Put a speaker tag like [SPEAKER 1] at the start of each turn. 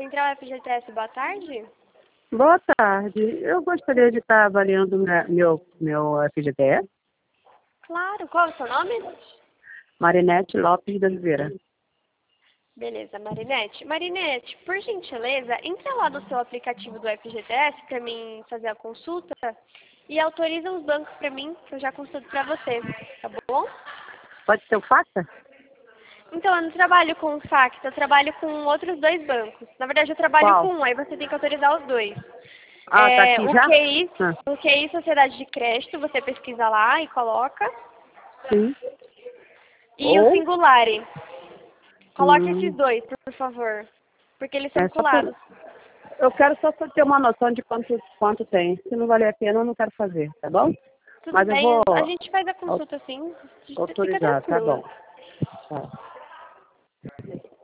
[SPEAKER 1] Central FGTS, boa tarde.
[SPEAKER 2] Boa tarde. Eu gostaria de estar avaliando meu FGTS.
[SPEAKER 1] Claro, qual é o seu nome?
[SPEAKER 2] Marinete Lopes de Oliveira.
[SPEAKER 1] Beleza, Marinete. Marinete, por gentileza, entre lá do seu aplicativo do FGTS para mim fazer a consulta e autoriza os bancos para mim, que eu já consulto para você, tá bom?
[SPEAKER 2] Pode ser o faca?
[SPEAKER 1] Então, eu não trabalho com o Facta, eu trabalho com outros dois bancos. Na verdade, eu trabalho
[SPEAKER 2] Qual?
[SPEAKER 1] com um, aí você tem que autorizar os dois.
[SPEAKER 2] Ah, tá aqui já?
[SPEAKER 1] O QI Sociedade de Crédito, você pesquisa lá e coloca.
[SPEAKER 2] Sim.
[SPEAKER 1] E o Singulare. Coloque esses
[SPEAKER 2] Hum.
[SPEAKER 1] dois, por favor. Porque eles são
[SPEAKER 2] É,
[SPEAKER 1] vinculados.
[SPEAKER 2] eu quero só ter uma noção de quanto tem. Se não valer a pena, eu não quero fazer, tá bom?
[SPEAKER 1] Tudo
[SPEAKER 2] Mas eu
[SPEAKER 1] bem,
[SPEAKER 2] vou
[SPEAKER 1] a gente faz a consulta sim. Fica
[SPEAKER 2] autorizar, tá
[SPEAKER 1] tranquila.
[SPEAKER 2] bom. Tá.